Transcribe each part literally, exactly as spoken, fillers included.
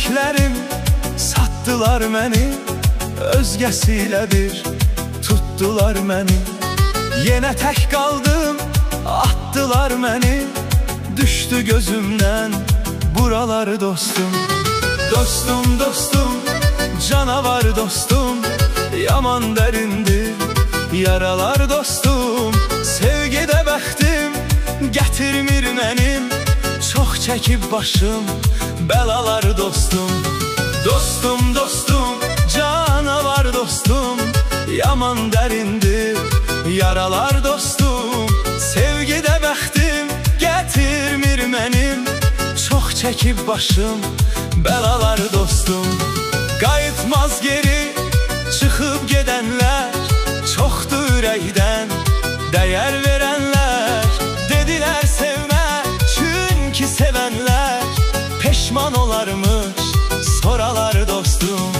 Güvendiklerim sattılar məni, özgəsilə bir tutdular məni. Yenə tək qaldım, atdılar məni, düşdü gözümdən buralar dostum. Dostum, dostum, canavar dostum, yaman dərindir yaralar dostum. Sevgidə bəxtim gətirmir mənim, çox çəkib başım bəlalar dostum. Dostum, dostum, canavar dostum, yaman dərindir yaralar dostum. Sevgidə bəxtim gətirmir mənim, çox çəkib başım bəlalar dostum. Qayıtmaz geri çıxıb gedənlər çoxdur ürəkdən dəyər verənlər. Dedilər sevmə, çünki sevənlər peşman olarmış soralar dostum.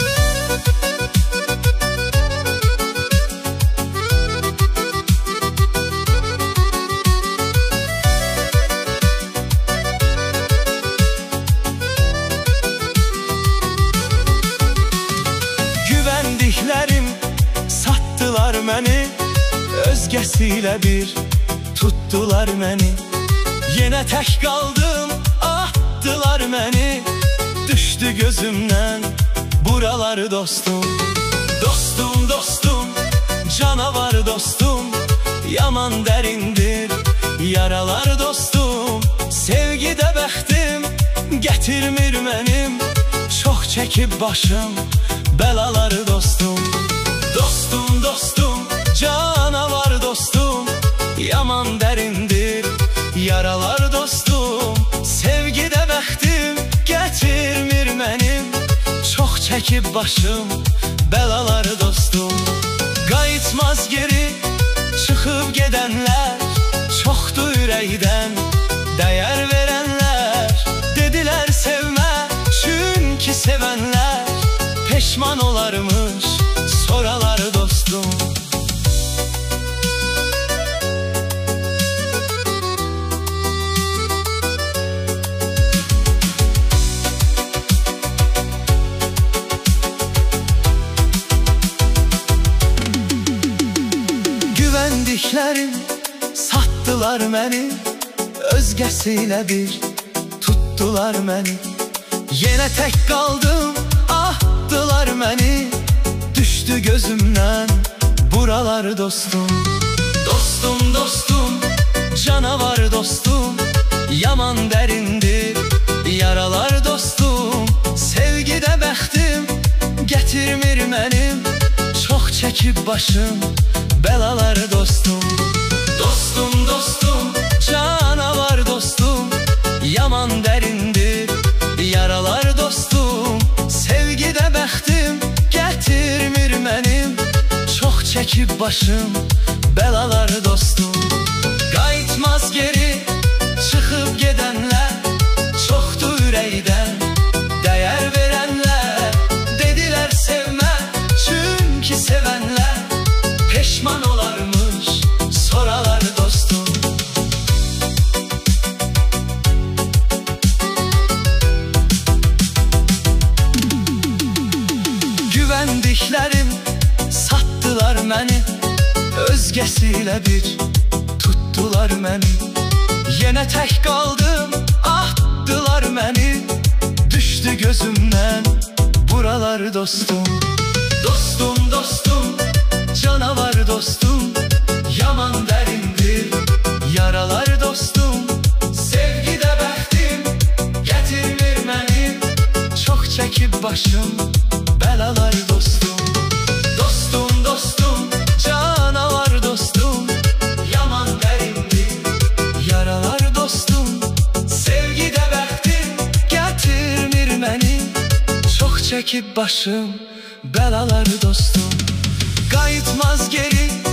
Güvendiklerim sattılar məni, özgəsilə bir tutdular məni. Yenə tək qaldım, atdılar məni, düşdü gözümdən buralar dostum. Dostum, dostum, canavar dostum, yaman dərindir yaralar dostum. Sevgidə bəxtim gətirmir mənim, çox çəkib başım bəlalar dostum. Dostum, dostum, canavar dostum, yaman dərindir yaralar dostum. Sevgidə bəxtim gətirmir mənim, çox çəkib başım bəlalar dostum. Qayıtmaz geri çıxıb gedənlər çoxdur ürəkdən dəyər verənlər. Dedilər sevmə, çünki sevənlər peşman olarmış soralar dostum. Güvendiklerim sattılar məni, özgəsilə bir tutdular məni. Yenə tək qaldım, atdılar məni, düşdü gözümdən buralar dostum. Dostum, dostum, canavar dostum, yaman dərindir yaralar dostum. Sevgidə bəxtim gətirmir mənim, çox çəkib başım bəlalar dostum. Dostum, dostum, canavar dostum, yaman dərindir yaralar dostum. Sevgidə bəxtim gətirmir mənim, çox çəkib başım bəlalar dostum. Qayıtmaz geri çıxıb gedənlər çoxdur ürəkdən dəyər verənlər. Dedilər sevmə, çünki sevənlər peşman olarmış soralar dostum. Güvendiklerim sattılar məni, özgəsilə bir tutdular məni. Yenə tək qaldım, atdılar məni, düşdü gözümdən buralar dostum. Dostum, dostum, canavar dostum, yaman dərindir yaralar dostum. Sevgidə bəxtim gətirmir mənim, çox çəkib başım bəlalar dostum. Dostum, dostum, canavar dostum, yaman dərindir yaralar dostum. Sevgidə bəxtim gətirmir mənim, çox çəkib başım bəlalar dostum. Qayıtmaz geri